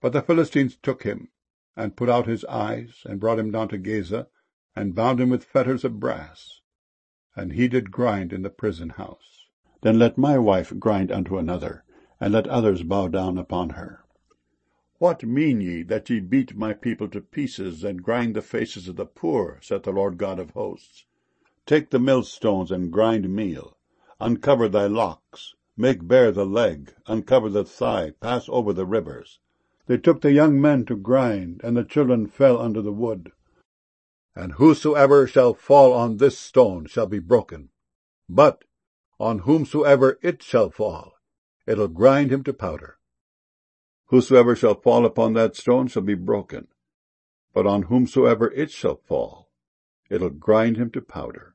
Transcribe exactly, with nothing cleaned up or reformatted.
But the Philistines took him, and put out his eyes, and brought him down to Gaza, and bound him with fetters of brass. And he did grind in the prison house. Then let my wife grind unto another, and let others bow down upon her. What mean ye, that ye beat my people to pieces, and grind the faces of the poor, saith the Lord God of hosts? Take the millstones, and grind meal. Uncover thy locks, make bare the leg, uncover the thigh, pass over the rivers. They took the young men to grind, and the children fell under the wood. And whosoever shall fall on this stone shall be broken. But on whomsoever it shall fall, it'll grind him to powder. Whosoever shall fall upon that stone shall be broken, but on whomsoever it shall fall, it'll grind him to powder.